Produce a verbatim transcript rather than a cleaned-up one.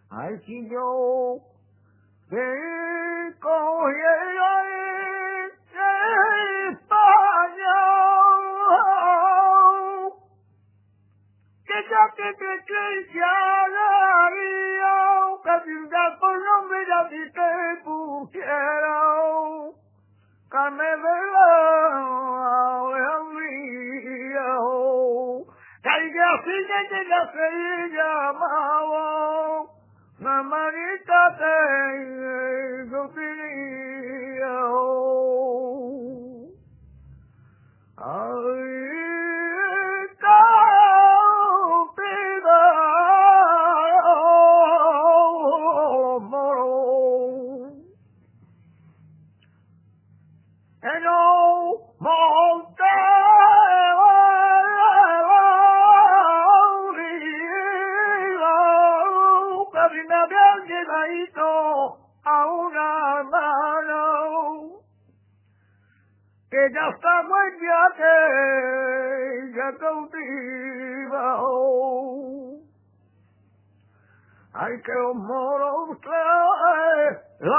Ay, si yo te cogiera en España, que ya te cristianaría, que ciudad por nombre ya si te pusiera, que me vela mía, que así que ya se llamaba, mamarita te sufría, ay, campida, moro, en un monte a una mano que ya está muy viaje ya cautiva. Hay que un moro usted la